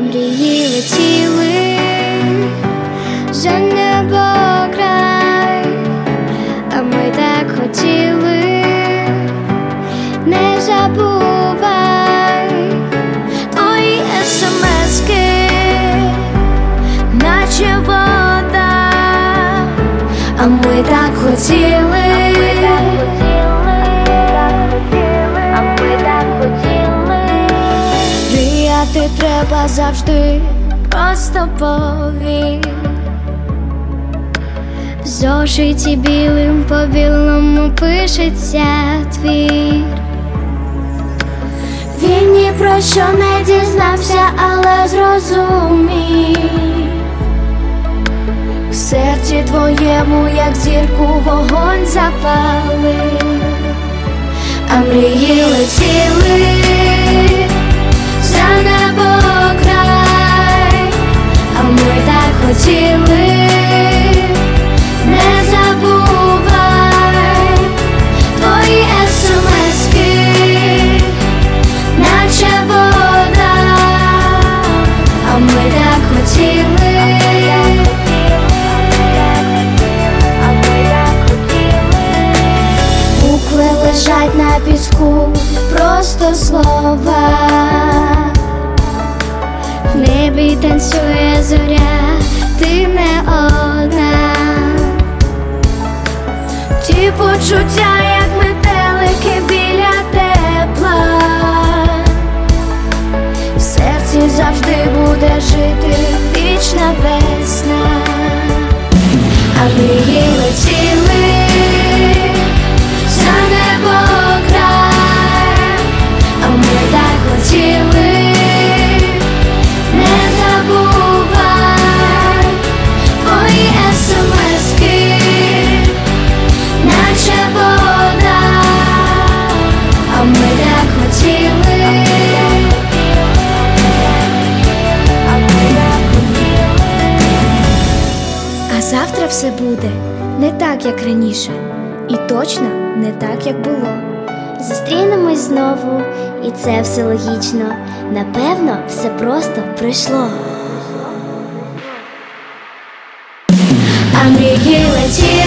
мрії летіли за небо край, а ми так хотіли, не забувай твої смски, наче вода, а ми так хотіли. Мріяти треба завжди, просто повір. В зошиті білим по білому пишеться твір. Він ні про що не дізнався, але зрозумів. В серці твоєму, як зірку, вогонь запалив. А мрії летіли за небо край, а ми так хотіли, не забувай твої смски, наче вода, а ми так хотіли. Букви лежать на піску, просто слова. В небі танцює зоря, ти не одна. Ті почуття, як метелики біля тепла. В серці завжди буде жити вічна весна. А мрії летіли за небо край, а ми так хотіли, не забувай твої смски, наче вода, а ми так хотіли. А завтра все буде не так, як раніше, і точно не так, як було. Зустрінемось знову, і це все логічно. Напевно, все просто пройшло. А мрії летіли